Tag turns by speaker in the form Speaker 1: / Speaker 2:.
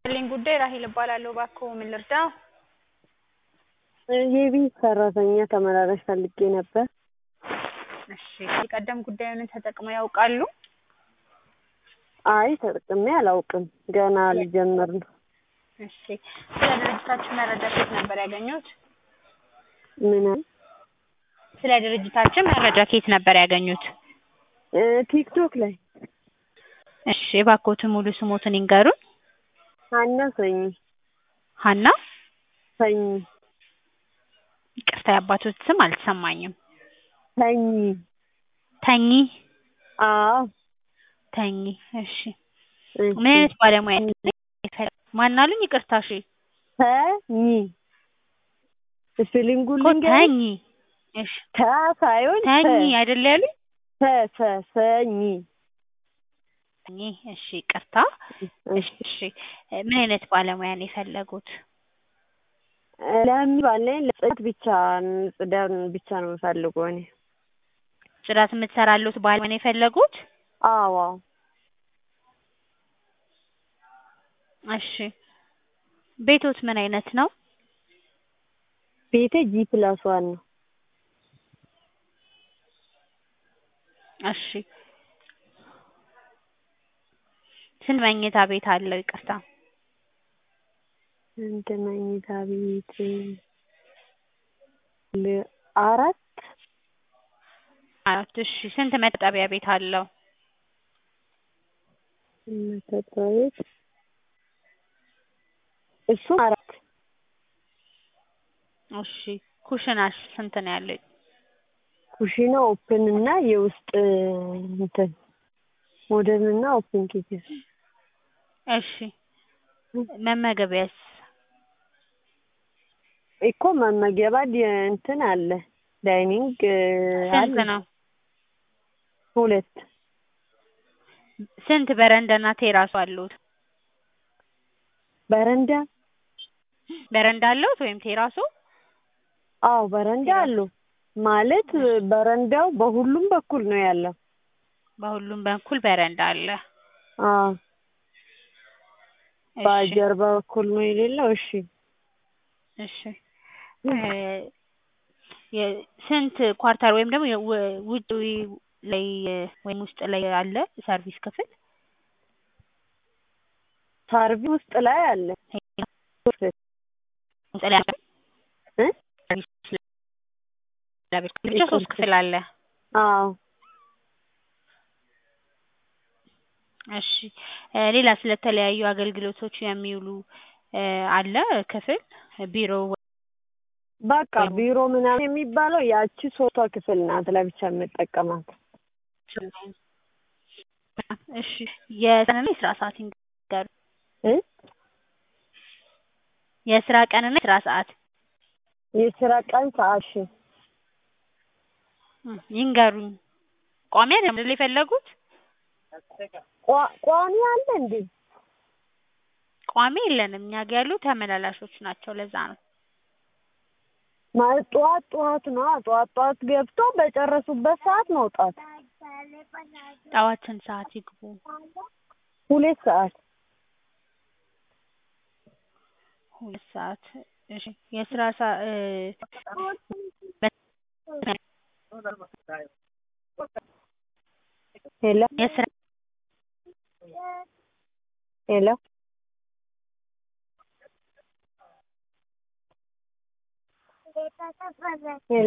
Speaker 1: ያለኝ ጉዳይ ራሄል እባላለሁ። እባክዎ ምን ልርዳው?
Speaker 2: የቤት ሰራተኛ ተመላላሽ ፈልጌ ነበር።
Speaker 1: እሺ ከዚህ ቀደም ጉዳዩን ተጠቅመው ያውቃሉ?
Speaker 2: አይ ተጠቅሜ አላውቅም፣ ገና ልጀምር ነው።
Speaker 1: እሺ ስለ ድርጅታችን መረጃ ከየት ነበር ያገኙት?
Speaker 2: ምን?
Speaker 1: ስለ ድርጅታችን መረጃ ከየት ነበር ያገኙት?
Speaker 2: ቲክቶክ ላይ።
Speaker 1: እሺ እባክዎትን ሙሉ ስሞትን ይንገሩን?
Speaker 2: ሀና ሰኝ።
Speaker 1: ሀና
Speaker 2: ሰኝ።
Speaker 1: ይቅርታ የአባቶት ስም አልተሰማኝም።
Speaker 2: ሰኝ።
Speaker 1: ተኝ?
Speaker 2: አዎ
Speaker 1: ተኝ። እሺ ምን አይነት ባለሙያ ማን አሉኝ? ይቅርታ። እሺ
Speaker 2: ተኝ ስፔሊንጉን
Speaker 1: እኮ
Speaker 2: ልንገርሽ?
Speaker 1: ተኝ። እሺ
Speaker 2: ተ ሳይሆን
Speaker 1: ተኝ አይደል ያሉኝ?
Speaker 2: ሰኝ።
Speaker 1: ተኝ። እሺ ይቅርታ። እሺ ምን አይነት ባለሙያ ነው የፈለጉት?
Speaker 2: ለሚባለኝ ለጽዳት ብቻ ብቻ ነው የምፈልገው እኔ።
Speaker 1: ጽዳት የምትሰራሉት ባለሙያ ነው የፈለጉት?
Speaker 2: አዎ።
Speaker 1: እሺ ቤቶት ምን አይነት ነው?
Speaker 2: ቤቴ G+1 ነው።
Speaker 1: እሺ ስንት መኝታ ቤት አለው? ይቅርታ
Speaker 2: ስንት መኝታ ቤት? 4
Speaker 1: 4። እሺ ስንት መታጠቢያ ቤት አለው?
Speaker 2: መታጠቢያ ቤት እሱ 4።
Speaker 1: እሺ ኩሽናሽ ስንት ነው ያለው?
Speaker 2: ኩሽና ኦፕን እና የውስጥ እንትን ሞደርን እና ኦፕን ኪችን።
Speaker 1: እሺ መመገቢያስ?
Speaker 2: እኮ መመገቢያ እንትን አለ፣ ዳይኒንግ አለ።
Speaker 1: ስንት ነው?
Speaker 2: 2።
Speaker 1: ስንት በረንዳና ቴራስ አሉት?
Speaker 2: በረንዳ
Speaker 1: አለዎት ወይም ቴራሱ?
Speaker 2: አዎ በረንዳ አለው። ማለት በረንዳው በሁሉም በኩል ነው ያለው።
Speaker 1: በሁሉም በኩል በረንዳ አለ።
Speaker 2: አዎ በጀርባ በኩል ነው የሌለው። እሺ
Speaker 1: እሺ ስንት ኳርተር ወይም ደግሞ ውጪ ላይ ወይም ውስጥ ላይ አለ ሰርቪስ ክፍል?
Speaker 2: ሰርቪስ ውስጥ ላይ አለ።
Speaker 1: ውስጥ ላይ አለ? ብቻ 3 ክፍል አለ።
Speaker 2: አዎ
Speaker 1: እሺ ሌላ ስለተለያዩ አገልግሎቶች የሚውሉ አለ ክፍል? ቢሮ?
Speaker 2: በቃ ቢሮ ምናምን የሚባለው ያቺ 3ቷ ክፍል ናት ለብቻ የምጠቀማት።
Speaker 1: እሺ የቀንና የስራ ሰዓት ይንገሩ? የስራ ቀንና የስራ ሰዓት?
Speaker 2: የስራ ቀን ሰዓት እሺ
Speaker 1: ይንገሩኝ። ቋሚ አይደል የፈለጉት?
Speaker 2: ቋሚ አለ እንዴ?
Speaker 1: ቋሚ የለንም እኛ ጋር ያሉ ተመላላሾች ናቸው። ለዛ ነው
Speaker 2: ማለት ጠዋት ነው። ጠዋት ገብቶ በጨረሱበት ሰዓት መውጣት።
Speaker 1: ጠዋት ስንት ሰዓት ይግቡ?
Speaker 2: 2 ሰዓት።
Speaker 1: 2 ሰዓት። እሺ የስራ
Speaker 2: ሄሎ